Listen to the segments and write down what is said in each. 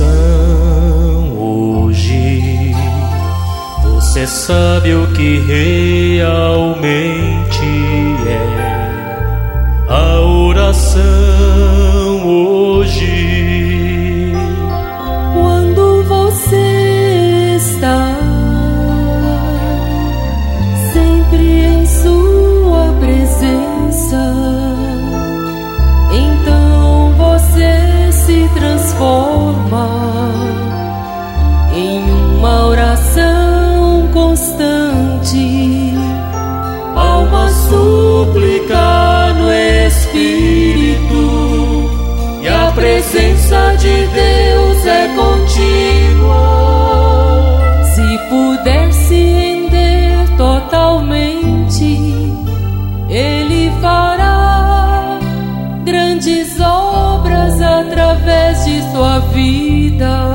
hoje. Você sabe o que realmente é a oração hoje. Quando você está sempre em sua presença, então você se transforma em uma oração constante, há uma súplica no Espírito, e a presença de Deus é contínua. Se puder se render totalmente, Ele fará grandes obras através de sua vida.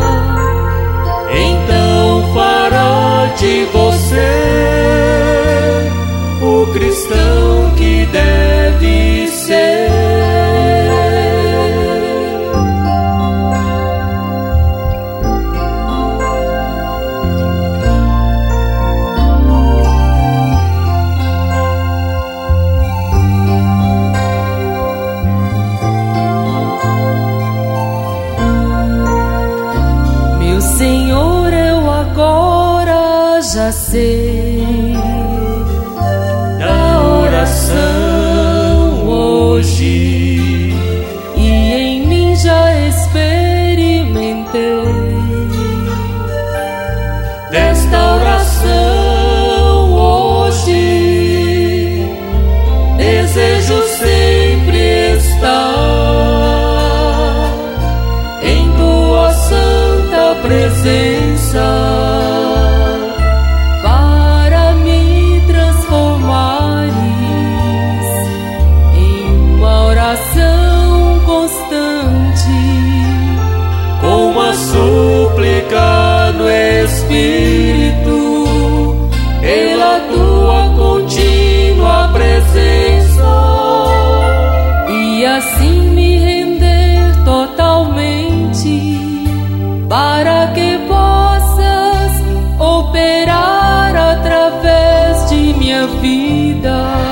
Então fará de você o cristão que deve ser. Meu Senhor, eu agora já sei Da oração hoje, e em mim já experimentei desta oração hoje, desejo sempre estar em tua santa presença, para me transformares em uma oração constante, com uma súplica no Espírito, pela tua contínua presença, e assim me render totalmente, para que possas operar através de minha vida.